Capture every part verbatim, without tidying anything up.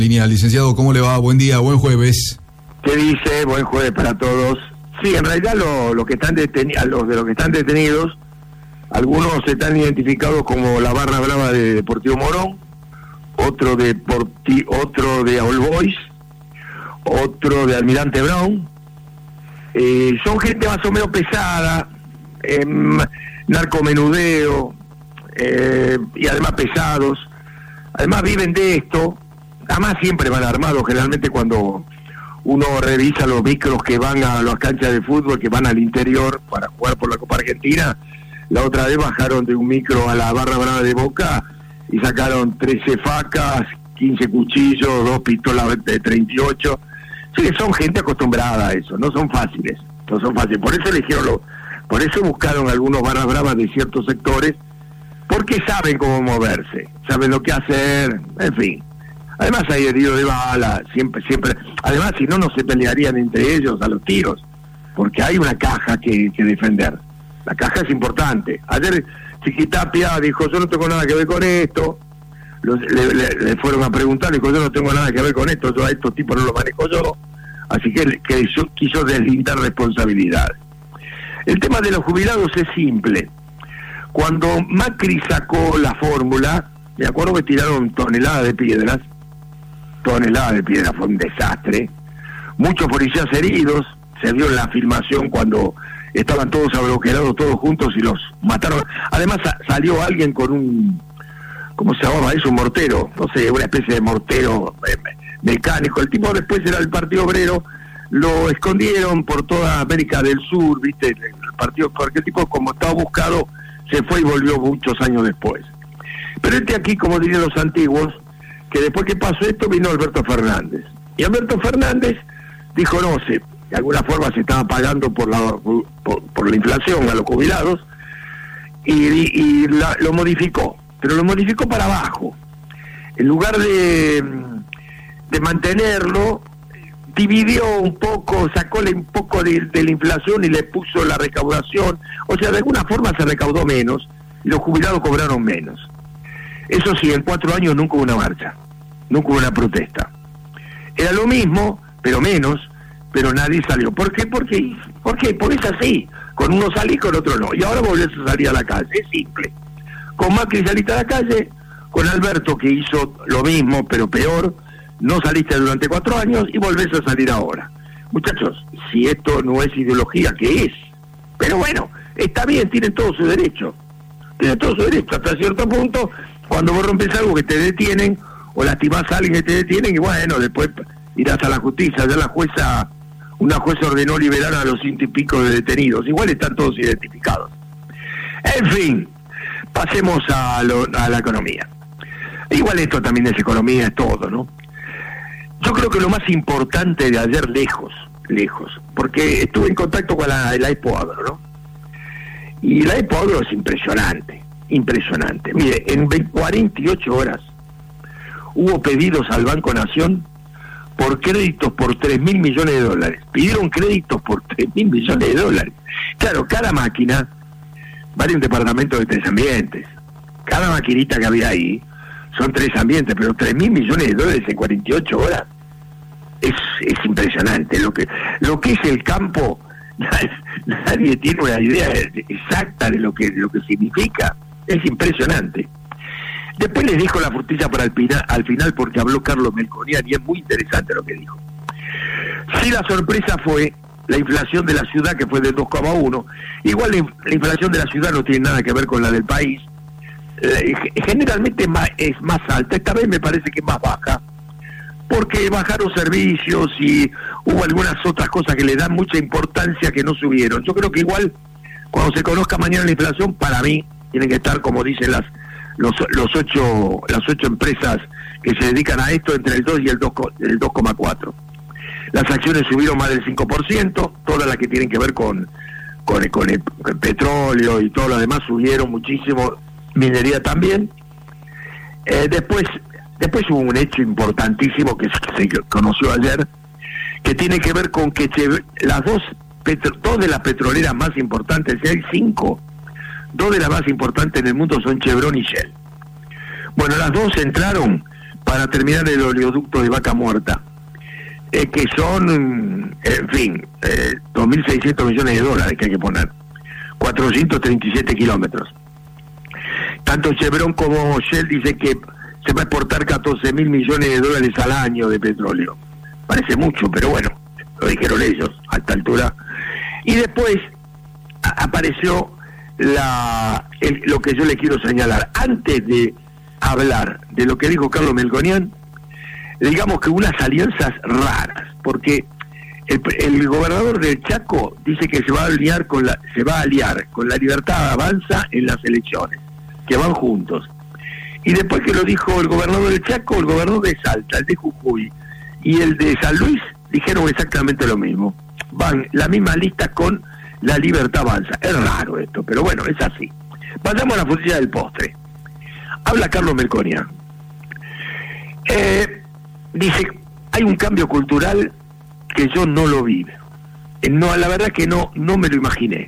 Línea, licenciado, ¿cómo le va? Buen día, buen jueves. ¿Qué dice? Buen jueves para todos. Sí, en realidad lo, lo que están detenidos, los de los que están detenidos, algunos están identificados como la barra brava de Deportivo Morón, otro de Porti, otro de All Boys, otro de Almirante Brown. Eh, son gente más o menos pesada, eh, narcomenudeo, eh, y además pesados. Además viven de esto. Además siempre van armados, generalmente cuando uno revisa los micros que van a las canchas de fútbol, que van al interior para jugar por la Copa Argentina. La otra vez bajaron de un micro a la barra brava de Boca y sacaron trece facas, quince cuchillos, dos pistolas de treinta y ocho. Sí, son gente acostumbrada a eso, no son fáciles, no son fáciles. Por eso eligieron lo, por eso buscaron algunos barras bravas de ciertos sectores, porque saben cómo moverse, saben lo que hacer, en fin. Además hay heridos de bala, siempre, siempre. Además, si no, no se pelearían entre ellos a los tiros, porque hay una caja que, que defender. La caja es importante. Ayer Chiquitapia dijo, yo no tengo nada que ver con esto. Los, le, le, le fueron a preguntar, dijo, yo no tengo nada que ver con esto, yo a estos tipos no los manejo yo. Así que, que yo, quiso deslindar responsabilidades. El tema de los jubilados es simple. Cuando Macri sacó la fórmula, me acuerdo que tiraron toneladas de piedras, toneladas de piedras, fue un desastre. Muchos policías heridos, se vio en la filmación cuando estaban todos abroquelados, todos juntos y los mataron. Además sa- salió alguien con un, ¿cómo se llamaba eso? Un mortero, no sé, una especie de mortero eh, mecánico. El tipo después era el Partido Obrero, lo escondieron por toda América del Sur, viste, el partido, porque el tipo como estaba buscado, se fue y volvió muchos años después. Pero este aquí, como dirían los antiguos, que después que pasó esto vino Alberto Fernández. Y Alberto Fernández dijo, no sé, de alguna forma se estaba pagando por la por, por la inflación a los jubilados, y, y la, lo modificó, pero lo modificó para abajo. En lugar de, de mantenerlo, dividió un poco, sacóle un poco de, de la inflación y le puso la recaudación. O sea, de alguna forma se recaudó menos y los jubilados cobraron menos. Eso sí, en cuatro años nunca hubo una marcha, nunca hubo una protesta. Era lo mismo, pero menos, pero nadie salió. ¿Por qué? Porque, ¿por qué? Porque es así. Con uno salí, con otro no. Y ahora volvés a salir a la calle. Es simple. Con Macri saliste a la calle, con Alberto, que hizo lo mismo, pero peor, no saliste durante cuatro años y volvés a salir ahora. Muchachos, si esto no es ideología, ¿qué es? Pero bueno, está bien, tienen todo su derecho. Tienen todo su derecho. Hasta cierto punto, cuando vos rompes algo que te detienen, o lastimás a alguien que te detienen, y bueno, después irás a la justicia. Ya la jueza, una jueza ordenó liberar a los ciento y pico de detenidos. Igual están todos identificados. En fin, pasemos a, lo, a la economía. Igual esto también es economía, es todo, ¿no? Yo creo que lo más importante de ayer, lejos, lejos, porque estuve en contacto con la, la Expo Agro, ¿no? Y la Expo Agro es impresionante, impresionante. Mire, en cuarenta y ocho horas hubo pedidos al Banco Nación por créditos por tres mil millones de dólares. Pidieron créditos por tres mil millones de dólares. Claro, cada máquina vale un departamento de tres ambientes. Cada maquinita que había ahí son tres ambientes, pero tres mil millones de dólares en cuarenta y ocho horas es, es impresionante. Lo que lo que es el campo, nadie tiene una idea exacta de lo que lo que significa. Es impresionante. Después les dejo la frutilla para el final, al final, porque habló Carlos Melconian y es muy interesante lo que dijo. Sí, la sorpresa fue la inflación de la ciudad, que fue de dos coma uno. Igual la, la inflación de la ciudad no tiene nada que ver con la del país. Eh, generalmente más, es más alta. Esta vez me parece que es más baja, porque bajaron servicios y hubo algunas otras cosas que le dan mucha importancia que no subieron. Yo creo que igual, cuando se conozca mañana la inflación, para mí tienen que estar, como dicen las los los ocho las ocho empresas que se dedican a esto, entre el dos y el dos el dos coma cuatro. Las acciones subieron más del cinco por ciento, todas las que tienen que ver con con, con, el, con el petróleo y todo lo demás subieron muchísimo, minería también. Eh, después después hubo un hecho importantísimo que se conoció ayer, que tiene que ver con que las dos petro, dos de las petroleras más importantes, si hay cinco, dos de las más importantes en el mundo son Chevron y Shell. Bueno, las dos entraron para terminar el oleoducto de Vaca Muerta, eh, que son, en fin, eh, dos mil seiscientos millones de dólares que hay que poner, cuatrocientos treinta y siete kilómetros. Tanto Chevron como Shell dice que se va a exportar catorce mil millones de dólares al año de petróleo. Parece mucho, pero bueno, lo dijeron ellos a esta altura. Y después a- apareció la el, lo que yo le quiero señalar. Antes de hablar de lo que dijo Carlos Melconian, digamos que unas alianzas raras, porque el, el gobernador del Chaco dice que se va a aliar con la se va a aliar con la Libertad Avanza en las elecciones, que van juntos. Y después que lo dijo el gobernador del Chaco, el gobernador de Salta, el de Jujuy y el de San Luis dijeron exactamente lo mismo. Van la misma lista con la Libertad Avanza. Es raro esto, pero bueno, es así. Pasamos a la frutilla del postre. Habla Carlos Melconian. Eh, dice, hay un cambio cultural que yo no lo vi. Eh, no, la verdad que no, no me lo imaginé.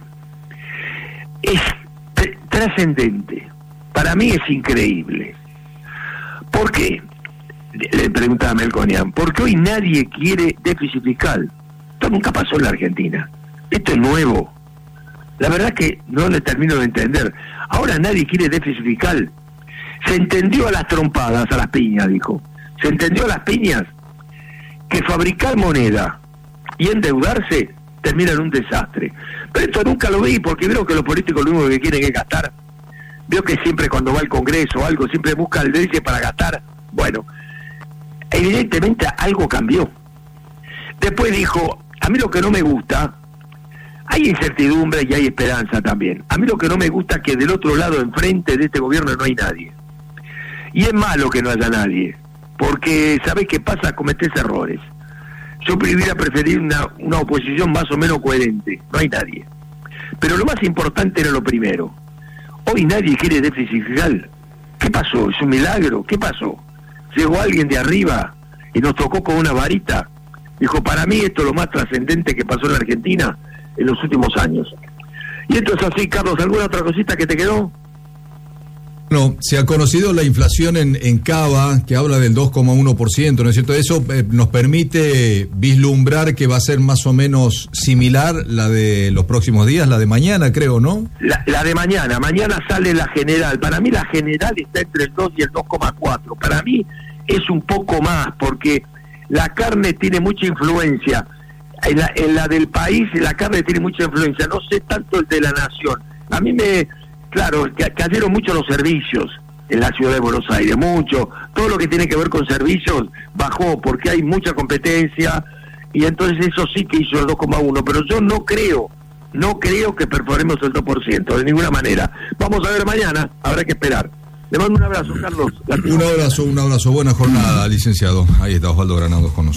Es tr- trascendente. Para mí es increíble. ¿Por qué? Le preguntaba Melconian. Porque hoy nadie quiere déficit fiscal. Esto nunca pasó en la Argentina. Esto es nuevo. La verdad que no le termino de entender. Ahora nadie quiere déficit fiscal. Se entendió a las trompadas, a las piñas, dijo. Se entendió a las piñas que fabricar moneda y endeudarse termina en un desastre. Pero esto nunca lo vi, porque veo que los políticos lo único que quieren es gastar. Veo que siempre cuando va al Congreso o algo, siempre busca el déficit para gastar. Bueno, evidentemente algo cambió. Después dijo, a mí lo que no me gusta, hay incertidumbre y hay esperanza también. A mí lo que no me gusta es que del otro lado, enfrente de este gobierno, no hay nadie. Y es malo que no haya nadie, porque ¿sabés qué pasa? Cometés errores. Yo hubiera preferido una, una oposición más o menos coherente. No hay nadie. Pero lo más importante era lo primero. Hoy nadie quiere déficit fiscal. ¿Qué pasó? ¿Es un milagro? ¿Qué pasó? Llegó alguien de arriba y nos tocó con una varita. Dijo, para mí esto es lo más trascendente que pasó en la Argentina en los últimos años. Y esto es así, Carlos. ¿Alguna otra cosita que te quedó? No, se ha conocido la inflación en, en Cava, que habla del dos coma uno por ciento, ¿no es cierto? Eso eh, nos permite vislumbrar que va a ser más o menos similar la de los próximos días, la de mañana, creo, ¿no? La, la de mañana. Mañana sale la general. Para mí la general está entre el dos y el dos coma cuatro. Para mí es un poco más, porque la carne tiene mucha influencia. En la, en la del país, la carne tiene mucha influencia. No sé tanto el de la nación. A mí me... Claro, cayeron mucho los servicios en la ciudad de Buenos Aires, mucho. Todo lo que tiene que ver con servicios bajó porque hay mucha competencia y entonces eso sí que hizo el dos coma uno. Pero yo no creo, no creo que perforemos el dos por ciento, de ninguna manera. Vamos a ver mañana, habrá que esperar. Le mando un abrazo, Carlos. Un abrazo, un abrazo. Buena jornada, licenciado. Ahí está Osvaldo Granados con nosotros.